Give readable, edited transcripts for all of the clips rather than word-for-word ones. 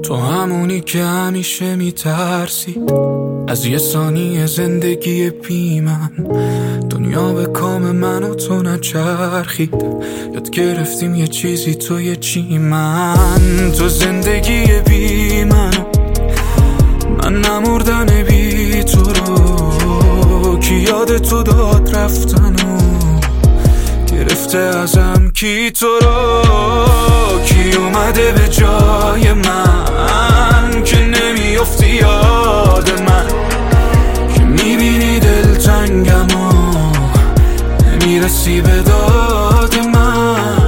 تو همونی که همیشه میترسی از یه ثانیه زندگی بی من. دنیا به کام من و تو نچرخید، یاد گرفتیم یه چیزی تو یه چی من. تو زندگی بی من نمردن بی تو رو کی یاد تو داد رفتن و گرفته ازم کی تو رو. کی اومده به جای من که نمیافتی یاد من، که میبینی دلتنگم و نمیرسی به داد من.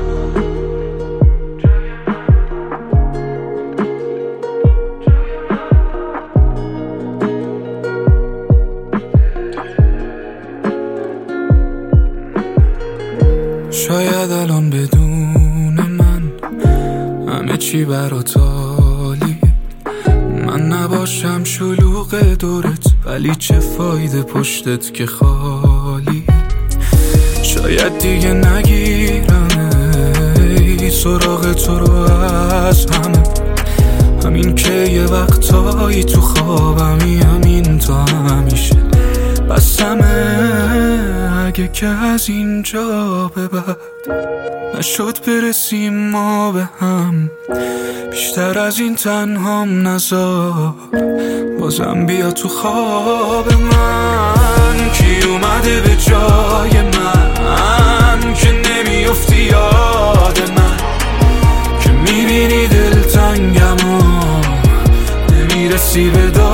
شاید الان بدون من همه چی برات عالیه، من نباشم شلوغ دورت ولی چه فایده پشتت که خالیه. شاید دیگه نگیرم سراغ تو رو از همه، همین که یه وقتایی تو خوابمی، همین تا همیشه بسمه. اگه که از اینجا به بعد نشد برسیم ما به هم، بیشتر از این تنهام نذار بازم بیا تو خواب من. کی اومده به جای من که نمیافتی یاد من، که میبینی دلتنگم و نمیرسی به